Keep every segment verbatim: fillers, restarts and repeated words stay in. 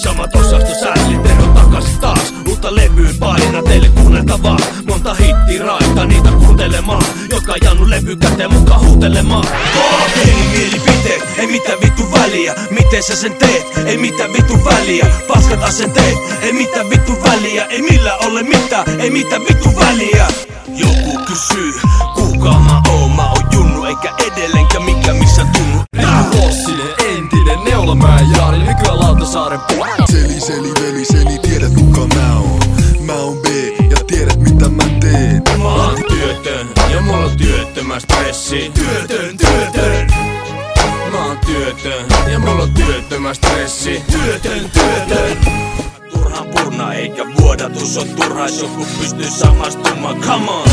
samat osastosääslit, terve takas taas. Uutta levyä paina teille kuunneltavaa. Monta hittiraita niitä kuuntelemaan, jotka on jäänyt levy käteen mukaan huutelemaan. Pieni mielipiteet, ei mitään vittu väliä. Miten sä sen teet, ei mitään vittu väliä. Paskat asenteet, ei mitään vittu väliä. Ei millään ole mitään, ei mitään vittu väliä. Joku kysyy, kuka mä oon? Mä oon Junnu eikä edelleenkä mikä missä tunnu. Riku Rossinen, entinen Neulamäen Jaari, nykyään Lautasaaren puolella. Seli, seli, veli, seli, tiedät kuka mä oon. Mä oon B ja tiedät mitä mä teen. Mä oon työtön ja mulla on työttömän stressi. Työtön, työtön. Mä oon työtön ja mulla on työttömän stressi. Työtön, työtön. Turhaan purna eikä vuodatus on turhaa, jos joku pystyy samastumaan. Come on!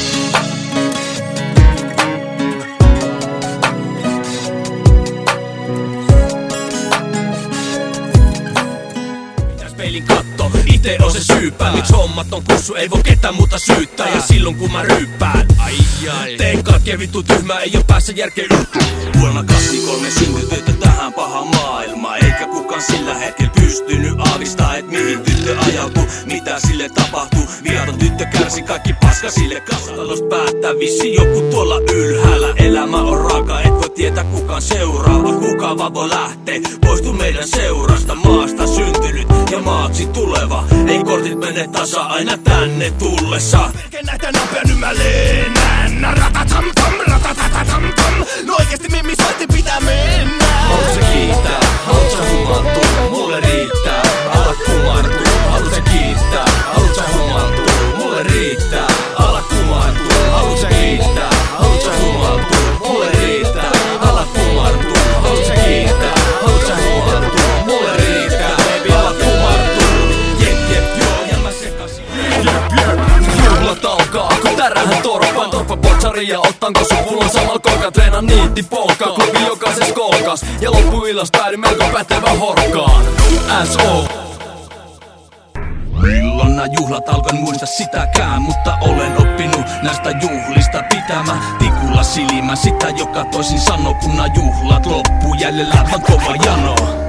Peilin katto, ite on se syypää. Miks hommat on kussu, ei voi ketään muuta syyttää. Ja silloin kun mä ryyppään, ai ai, teen kaikkea vittu tyhmää, ei oo päässä järkeä yhtään. Vuonna kahdeksankymmentäkolme syntytyttä tähän paha maailma. Eikä kukaan sillä hetkellä pystynyt aavistaa, et mihin tyttö ajautuu, mitä sille tapahtuu. Viaton tyttö kärsi kaikki paska sille kasvalosta päättää. Vissi joku tuolla ylhäällä. Elämä on raaka, et voi tietää kukaan seuraava. Kuka vaan voi lähtee, poistu meidän seurasta. Maasta syntynyt ja maaksi tuleva. Ei kortit mene tasa aina tänne tullessa. Melkein näitä nopea nyt mä lennän. Ratatam tam, ratatatam tam. No oikeesti mimmi soitti pitää mennä. Haluat sä kiittää, haluat sä humaltua, mulle riittää. Ala kumartua, haluat sä kiittää, haluat sä humaltua, mulle riittää. Ala kumartua, haluat sä kiittää, haluat sä humaltua, mulle riittää. Ala kumartua, haluat sä kiittää, haluat sä humaltua, mulle riittää. Ala kumartua, jep jep joo ja mä sekasin. Jep jep, juhlat alkaa kun tärähän torpaan. Torppa botsari ja ottanko sun pullon samalla kolka. Treenan niitti polkaa, klubi jokaisessa kolkas. Ja loppuillas päädyin melko pätevä horkkaan. S O Milloin nää juhlat alkan muista sitäkään, mutta olen oppinut näistä juhlista pitämään tikulla silmä sitä, joka toisin sanoo, kun nää juhlat loppuu. Jäljellä vaan kova jano.